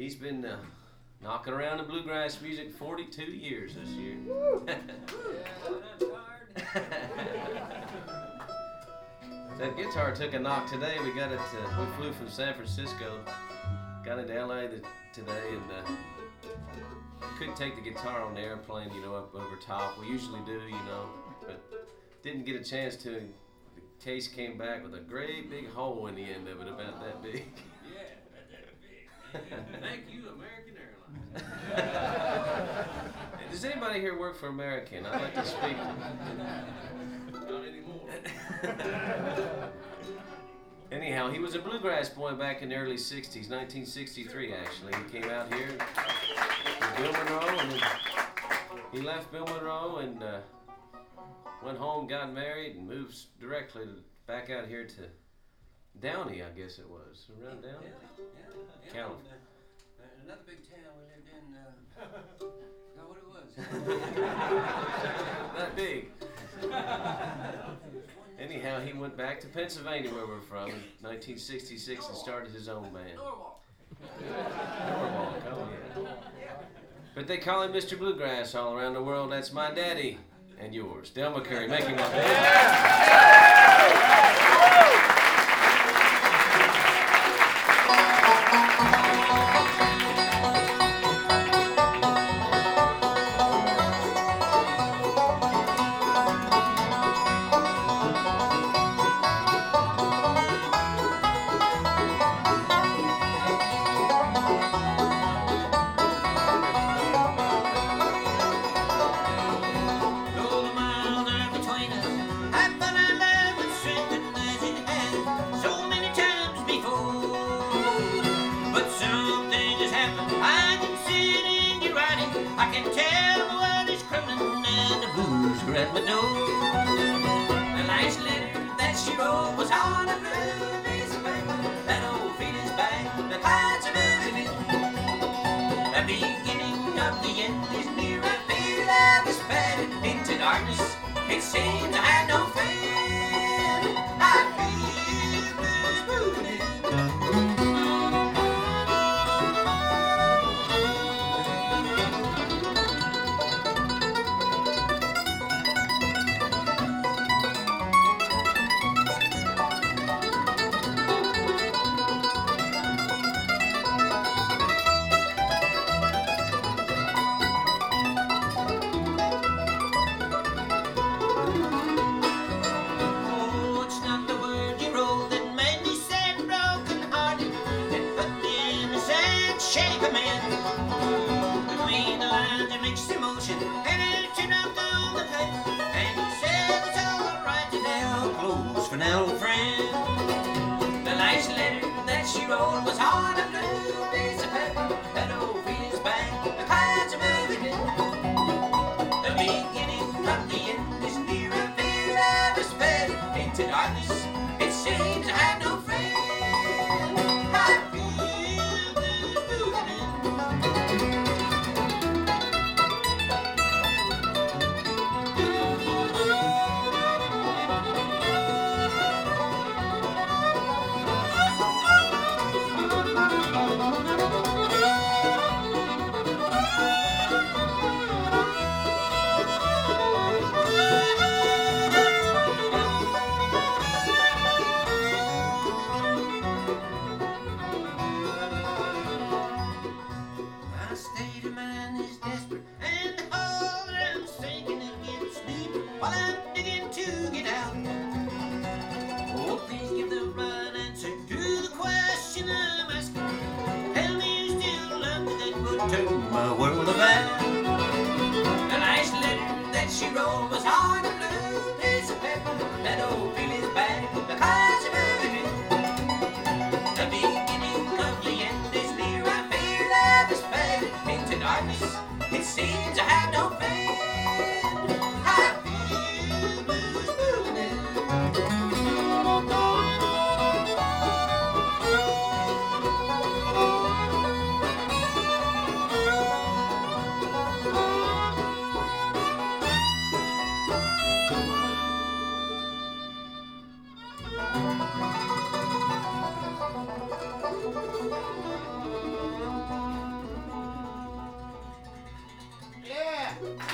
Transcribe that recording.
He's been knocking around the bluegrass music 42 years this year. That guitar took a knock today. We got it. We flew from San Francisco, got into LA today, and couldn't take the guitar on the airplane, up over top. We usually do, but didn't get a chance to. The case came back with a great big hole in the end of it, about that big. Yeah, about that big. Thank you, American Airlines. Does anybody here work for American? I'd like to speak. Not anymore. Anyhow, he was a bluegrass boy back in the early 60s, 1963 actually. He came out here with Bill Monroe, and then he left Bill Monroe and went home, got married, and moved directly back out here to Downey, I guess it was. Around Downey? Yeah. California. Another big town we lived in, forgot what it was. Not big. Anyhow, he went back to Pennsylvania, where we're from, in 1966, and started his own band. Norwalk. Norwalk, oh yeah. But they call him Mr. Bluegrass all around the world. That's my daddy and yours. Del McCoury, make him up. At my door. The last letter that she wrote was on a blue piece of paper. That old feet is back, the clouds are moving in. The beginning of the end is near. I feel love is faded into darkness. It seems I had no friend. I feel blues moving in. For now, old friend, the last letter that she wrote was on a blue piece of paper. That old feet is back, the clouds are moving in. The beginning of the end is near. I feel love is faded into darkness. It seems I have no friend. I feel blues moving in. My world of art. The last letter that she wrote was on a blue piece of paper. That old feel is back, the clouds are moving in. The beginning of the end is near. I feel love is faded into darkness. It seems I have no friend. I feel blues moving in. Bye.